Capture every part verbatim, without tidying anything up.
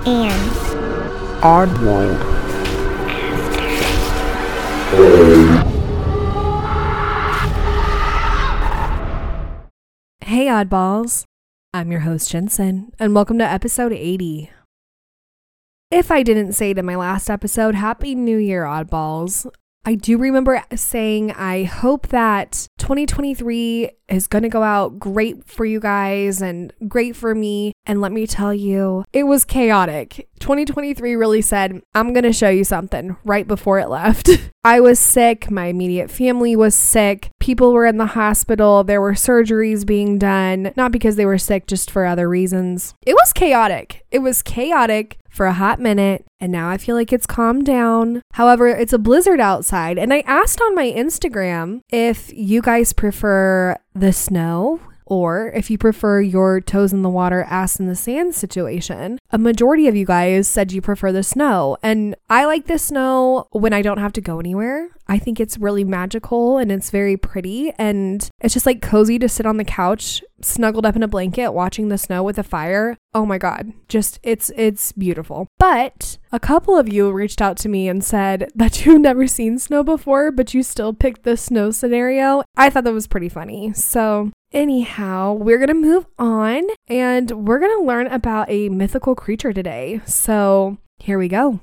and Oddworld. Hey oddballs, I'm your host Jensen, and welcome to episode eighty. If I didn't say it in my last episode, Happy New Year, oddballs. I do remember saying I hope that twenty twenty-three is going to go out great for you guys and great for me. And let me tell you, it was chaotic. twenty twenty-three really said, I'm going to show you something right before it left. I was sick. My immediate family was sick. People were in the hospital. There were surgeries being done, not because they were sick, just for other reasons. It was chaotic. It was chaotic for a hot minute, and now I feel like it's calmed down. However, it's a blizzard outside, and I asked on my Instagram if you guys prefer the snow or if you prefer your toes in the water, ass in the sand situation. A majority of you guys said you prefer the snow, and I like the snow when I don't have to go anywhere. I think it's really magical and it's very pretty, and it's just like cozy to sit on the couch snuggled up in a blanket watching the snow with a fire. Oh my god, just it's it's beautiful. But a couple of you reached out to me and said that you've never seen snow before, but you still picked the snow scenario. I thought that was pretty funny. So anyhow, we're gonna move on and we're gonna learn about a mythical creature today. So here we go.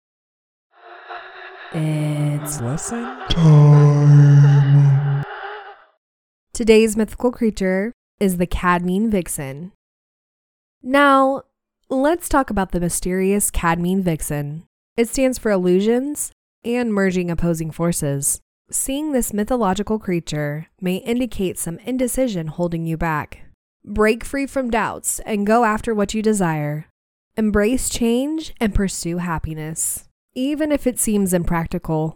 It's lesson time. Today's mythical creature is the Cadmean Vixen. Now, let's talk about the mysterious Cadmean Vixen. It stands for illusions and merging opposing forces. Seeing this mythological creature may indicate some indecision holding you back. Break free from doubts and go after what you desire. Embrace change and pursue happiness, even if it seems impractical.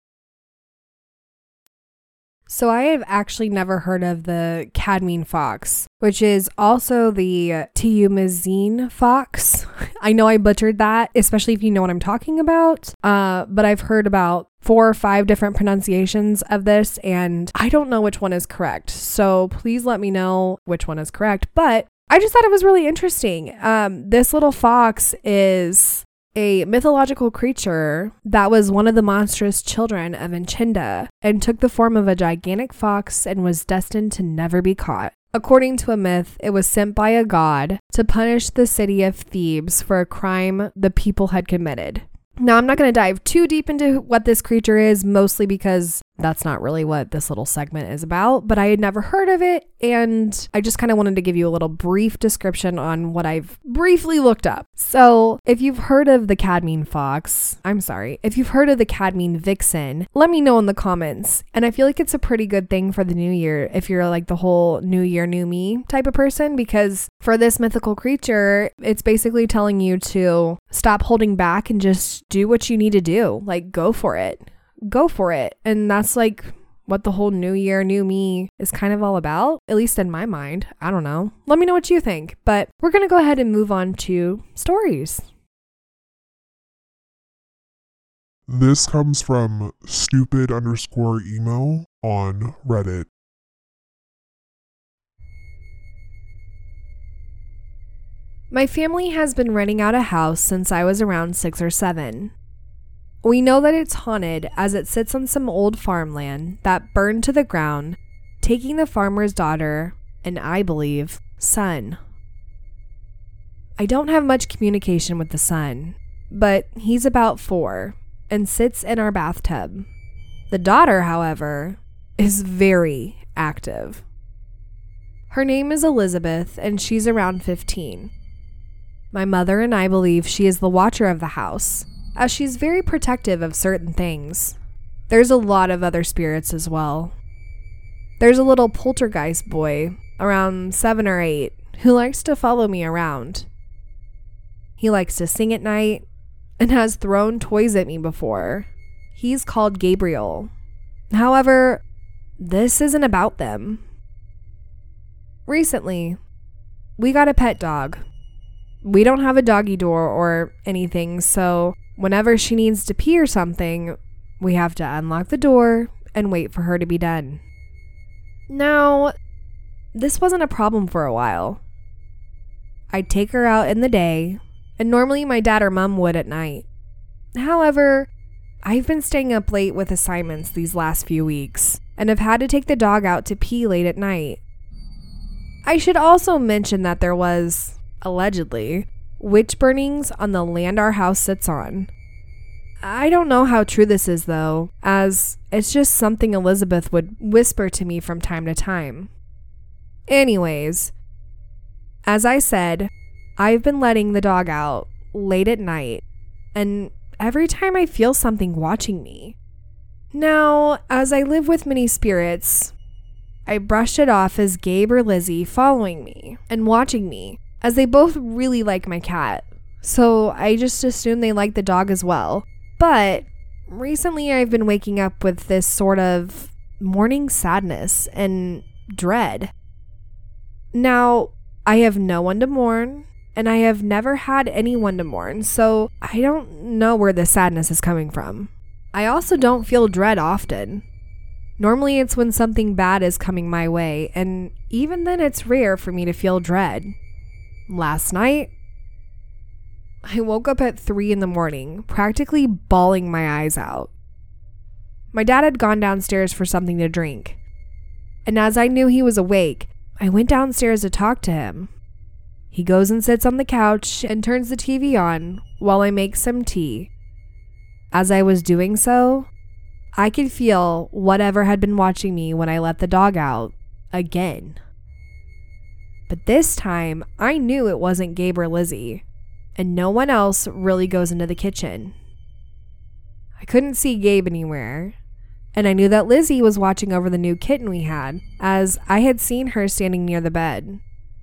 So I have actually never heard of the Cadmean fox, which is also the Tiumazine fox. I know I butchered that, especially if you know what I'm talking about. Uh, but I've heard about four or five different pronunciations of this, and I don't know which one is correct. So please let me know which one is correct. But I just thought it was really interesting. Um, this little fox is a mythological creature that was one of the monstrous children of Enchinda and took the form of a gigantic fox and was destined to never be caught. According to a myth, it was sent by a god to punish the city of Thebes for a crime the people had committed. Now, I'm not going to dive too deep into what this creature is, mostly because that's not really what this little segment is about, but I had never heard of it, and I just kind of wanted to give you a little brief description on what I've briefly looked up. So, if you've heard of the Cadmean fox, I'm sorry, if you've heard of the Cadmean vixen, let me know in the comments. And I feel like it's a pretty good thing for the new year if you're like the whole new year, new me type of person, because for this mythical creature, it's basically telling you to stop holding back and just do what you need to do. Like, go for it. Go for it. And that's like what the whole new year, new me is kind of all about, at least in my mind. I don't know. Let me know what you think. But we're going to go ahead and move on to stories. This comes from stupid underscore emo on Reddit. My family has been renting out a house since I was around six or seven. We know that it's haunted as it sits on some old farmland that burned to the ground, taking the farmer's daughter and, I believe, son. I don't have much communication with the son, but he's about four and sits in our bathtub. The daughter, however, is very active. Her name is Elizabeth and she's around fifteen. My mother and I believe she is the watcher of the house, as she's very protective of certain things. There's a lot of other spirits as well. There's a little poltergeist boy, around seven or eight, who likes to follow me around. He likes to sing at night and has thrown toys at me before. He's called Gabriel. However, this isn't about them. Recently, we got a pet dog. We don't have a doggy door or anything, so whenever she needs to pee or something, we have to unlock the door and wait for her to be done. Now, this wasn't a problem for a while. I'd take her out in the day, and normally my dad or mom would at night. However, I've been staying up late with assignments these last few weeks and have had to take the dog out to pee late at night. I should also mention that there was, allegedly, witch burnings on the land our house sits on. I don't know how true this is though, as it's just something Elizabeth would whisper to me from time to time. Anyways, as I said, I've been letting the dog out late at night, and every time I feel something watching me. Now, as I live with many spirits, I brushed it off as Gabe or Lizzie following me and watching me, as they both really like my cat. So I just assumed they like the dog as well. But recently I've been waking up with this sort of morning sadness and dread. Now, I have no one to mourn, and I have never had anyone to mourn, so I don't know where the sadness is coming from. I also don't feel dread often. Normally it's when something bad is coming my way, and even then it's rare for me to feel dread. Last night, I woke up at three in the morning, practically bawling my eyes out. My dad had gone downstairs for something to drink, and as I knew he was awake, I went downstairs to talk to him. He goes and sits on the couch and turns the T V on while I make some tea. As I was doing so, I could feel whatever had been watching me when I let the dog out again. But this time, I knew it wasn't Gabe or Lizzie, and no one else really goes into the kitchen. I couldn't see Gabe anywhere, and I knew that Lizzie was watching over the new kitten we had, as I had seen her standing near the bed.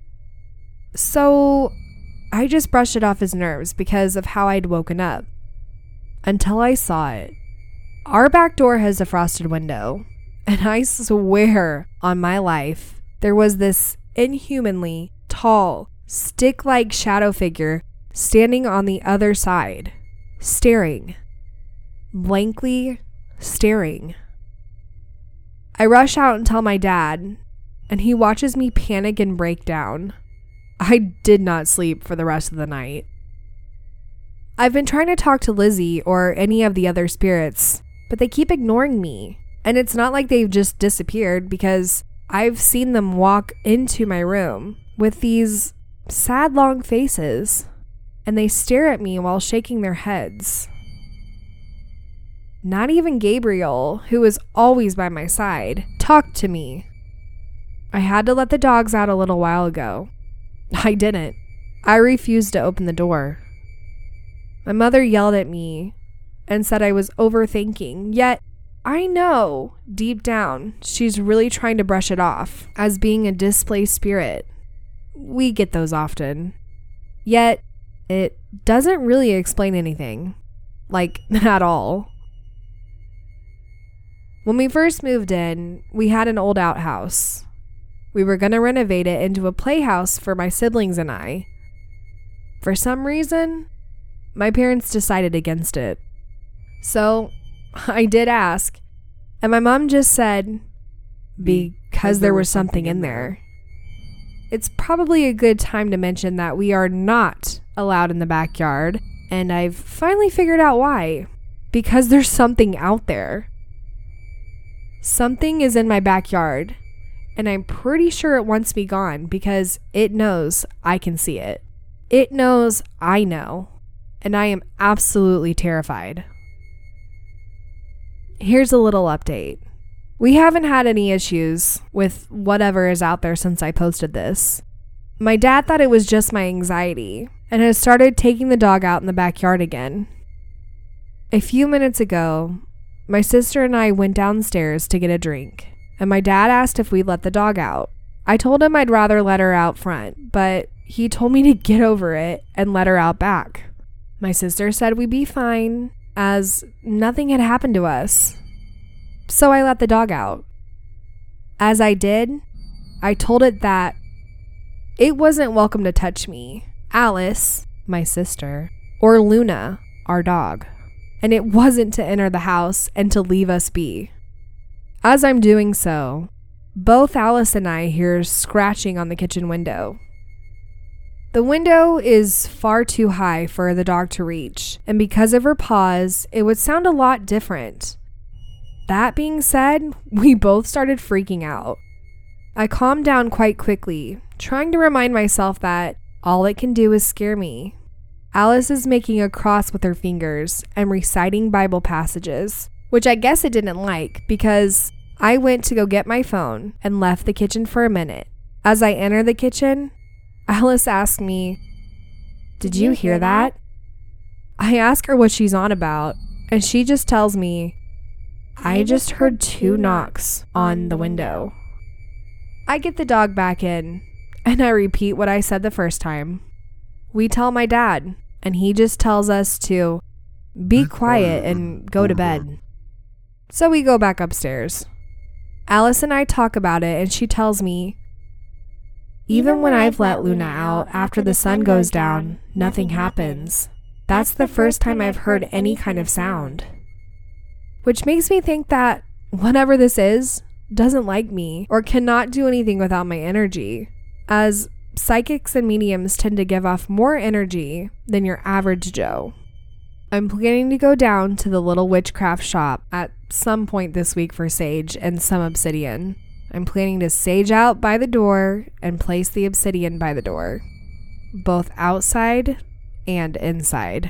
So I just brushed it off as nerves because of how I'd woken up, until I saw it. Our back door has a frosted window, and I swear on my life, there was this inhumanly tall, stick-like shadow figure standing on the other side, staring, blankly staring. I rush out and tell my dad, and he watches me panic and break down. I did not sleep for the rest of the night. I've been trying to talk to Lizzie or any of the other spirits, but they keep ignoring me. And it's not like they've just disappeared, because I've seen them walk into my room with these sad long faces, and they stare at me while shaking their heads. Not even Gabriel, who is always by my side, talked to me. I had to let the dogs out a little while ago. I didn't. I refused to open the door. My mother yelled at me and said I was overthinking, yet I know deep down she's really trying to brush it off as being a displaced spirit. We get those often. Yet it doesn't really explain anything. Like, at all. When we first moved in, we had an old outhouse. We were going to renovate it into a playhouse for my siblings and I. For some reason, my parents decided against it. So I did ask, and my mom just said, because there was something in there. It's probably a good time to mention that we are not allowed in the backyard, and I've finally figured out why. Because there's something out there. Something is in my backyard, and I'm pretty sure it wants me gone because it knows I can see it. It knows I know, and I am absolutely terrified. Here's a little update. We haven't had any issues with whatever is out there since I posted this. My dad thought it was just my anxiety and has started taking the dog out in the backyard again. A few minutes ago, my sister and I went downstairs to get a drink, and my dad asked if we'd let the dog out. I told him I'd rather let her out front, but he told me to get over it and let her out back. My sister said we'd be fine, as nothing had happened to us. So I let the dog out. As I did, I told it that it wasn't welcome to touch me, Alice, my sister, or Luna, our dog, and it wasn't to enter the house and to leave us be. As I'm doing so, both Alice and I hear scratching on the kitchen window. The window is far too high for the dog to reach, and because of her paws, it would sound a lot different. That being said, we both started freaking out. I calmed down quite quickly, trying to remind myself that all it can do is scare me. Alice is making a cross with her fingers and reciting Bible passages, which I guess it didn't like because I went to go get my phone and left the kitchen for a minute. As I enter the kitchen, Alice asked me, "Did you hear that?" I ask her what she's on about, and she just tells me, "I just heard two knocks on the window." I get the dog back in, and I repeat what I said the first time. We tell my dad, and he just tells us to be quiet and go to bed. So we go back upstairs. Alice and I talk about it, and she tells me, "Even when I've let Luna out after the sun goes down, nothing happens. That's the first time I've heard any kind of sound." Which makes me think that whatever this is doesn't like me or cannot do anything without my energy, as psychics and mediums tend to give off more energy than your average Joe. I'm planning to go down to the little witchcraft shop at some point this week for sage and some obsidian. I'm planning to sage out by the door and place the obsidian by the door, both outside and inside.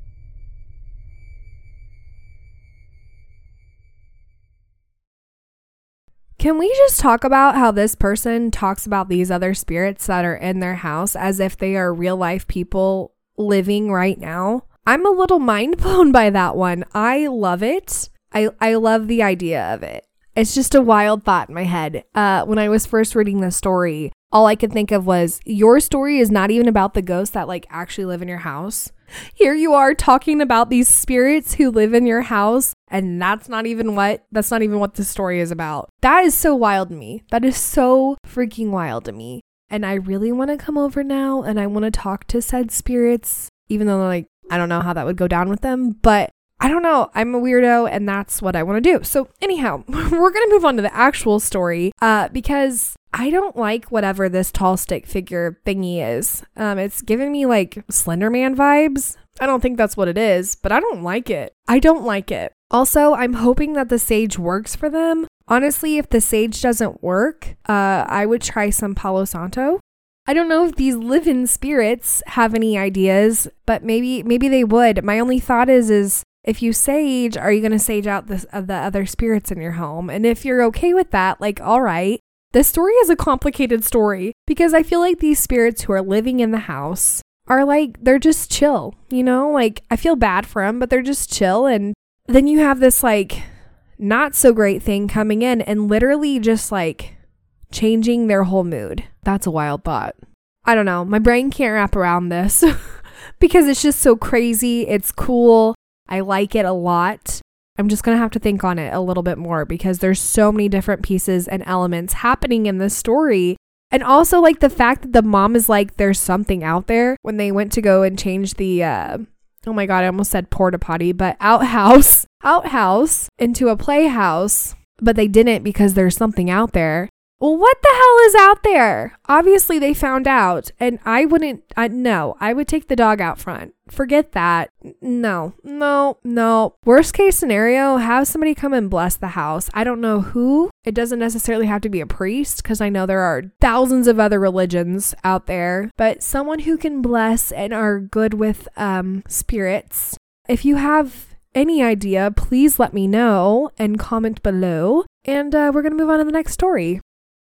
Can we just talk about how this person talks about these other spirits that are in their house as if they are real life people living right now? I'm a little mind blown by that one. I love it. I, I love the idea of it. It's just a wild thought in my head. Uh, when I was first reading this story, all I could think of was, your story is not even about the ghosts that like actually live in your house. Here you are talking about these spirits who live in your house, and that's not even what that's not even what the story is about. That is so wild to me. That is so freaking wild to me. And I really want to come over now and I want to talk to said spirits, even though like I don't know how that would go down with them, but I don't know. I'm a weirdo and that's what I want to do. So anyhow, we're going to move on to the actual story uh, because I don't like whatever this tall stick figure thingy is. Um, it's giving me like Slender Man vibes. I don't think that's what it is, but I don't like it. I don't like it. Also, I'm hoping that the sage works for them. Honestly, if the sage doesn't work, uh, I would try some Palo Santo. I don't know if these live-in spirits have any ideas, but maybe maybe they would. My only thought is is if you sage, are you going to sage out the, uh, the other spirits in your home? And if you're okay with that, like, all right. This story is a complicated story because I feel like these spirits who are living in the house are like, they're just chill, you know? Like, I feel bad for them, but they're just chill. And then you have this like not so great thing coming in and literally just like changing their whole mood. That's a wild thought. I don't know. My brain can't wrap around this because it's just so crazy. It's cool. I like it a lot. I'm just going to have to think on it a little bit more because there's so many different pieces and elements happening in this story. And also like the fact that the mom is like, there's something out there when they went to go and change the, uh, oh my God, I almost said porta potty, but outhouse, outhouse into a playhouse, but they didn't because there's something out there. Well, what the hell is out there? Obviously they found out and I wouldn't, I, no, I would take the dog out front. Forget that. No, no, no. Worst case scenario, have somebody come and bless the house. I don't know who. It doesn't necessarily have to be a priest because I know there are thousands of other religions out there, but someone who can bless and are good with um, spirits. If you have any idea, please let me know and comment below. And uh, we're going to move on to the next story.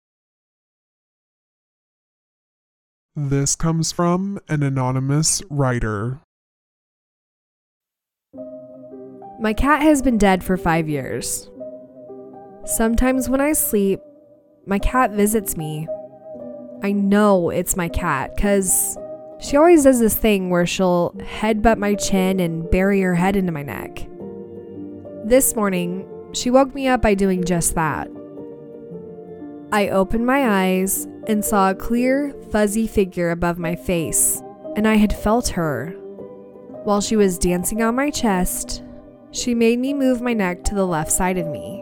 This comes from an anonymous writer. My cat has been dead for five years. Sometimes when I sleep, my cat visits me. I know it's my cat because she always does this thing where she'll headbutt my chin and bury her head into my neck. This morning, she woke me up by doing just that. I opened my eyes and saw a clear, fuzzy figure above my face, and I had felt her. While she was dancing on my chest, she made me move my neck to the left side of me.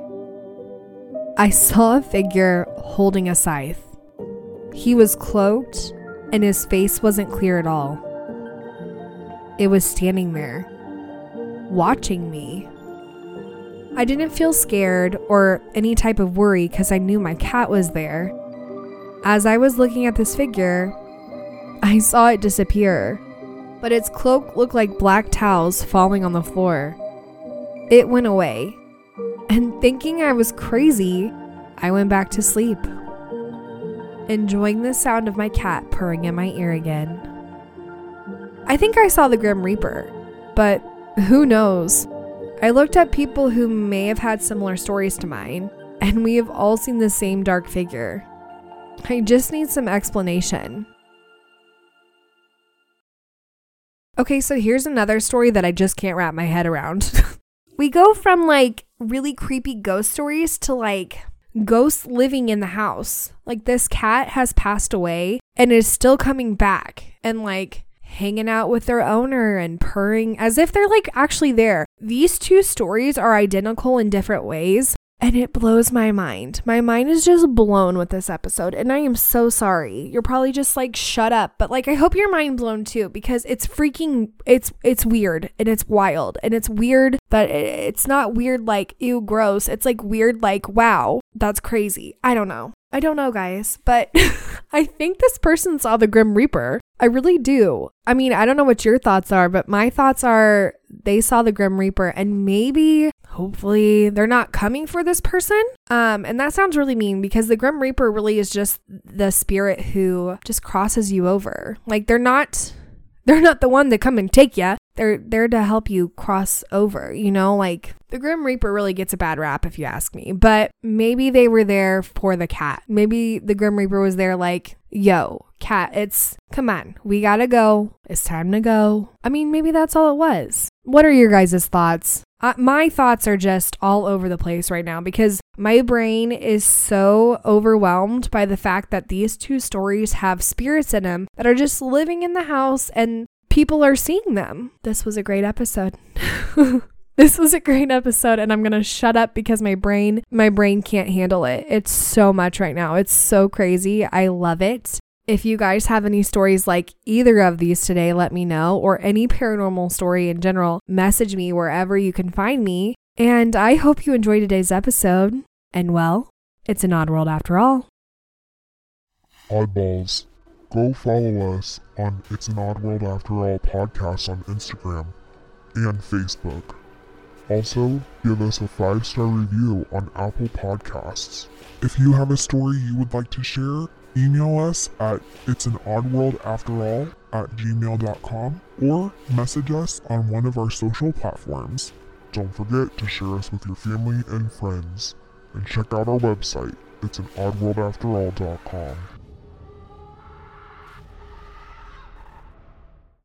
I saw a figure holding a scythe. He was cloaked and his face wasn't clear at all. It was standing there, watching me. I didn't feel scared or any type of worry because I knew my cat was there. As I was looking at this figure, I saw it disappear, but its cloak looked like black towels falling on the floor. It went away, and thinking I was crazy, I went back to sleep, enjoying the sound of my cat purring in my ear again. I think I saw the Grim Reaper, but who knows? I looked at people who may have had similar stories to mine, and we have all seen the same dark figure. I just need some explanation. Okay, so here's another story that I just can't wrap my head around. We go from like really creepy ghost stories to like ghosts living in the house. Like this cat has passed away and is still coming back and like hanging out with their owner and purring as if they're like actually there. These two stories are identical in different ways, and it blows my mind. My mind is just blown with this episode, and I am so sorry. You're probably just like, shut up. But like, I hope you're mind blown too, because it's freaking, it's, it's weird and it's wild, and it's weird that it's not weird like, ew, gross. It's like weird like, wow, that's crazy. I don't know. I don't know, guys, but I think this person saw the Grim Reaper. I really do. I mean, I don't know what your thoughts are, but my thoughts are they saw the Grim Reaper, and maybe, hopefully, they're not coming for this person. Um, and that sounds really mean, because the Grim Reaper really is just the spirit who just crosses you over. Like they're not, they're not the one to come and take you. They're there to help you cross over, you know, like the Grim Reaper really gets a bad rap if you ask me, but maybe they were there for the cat. Maybe the Grim Reaper was there like, yo, cat, it's, come on, we gotta go. It's time to go. I mean, maybe that's all it was. What are your guys' thoughts? Uh, my thoughts are just all over the place right now because my brain is so overwhelmed by the fact that these two stories have spirits in them that are just living in the house and people are seeing them. This was a great episode. This was a great episode, and I'm going to shut up because my brain, my brain can't handle it. It's so much right now. It's so crazy. I love it. If you guys have any stories like either of these today, let me know, or any paranormal story in general, message me wherever you can find me. And I hope you enjoyed today's episode. And well, it's an odd world after all. Oddballs. Go follow us on It's an Odd World After All podcast on Instagram and Facebook. Also, give us a five-star review on Apple Podcasts. If you have a story you would like to share, email us at it's an odd world after all at gmail dot com or message us on one of our social platforms. Don't forget to share us with your family and friends. And check out our website, it's an odd world after all dot com.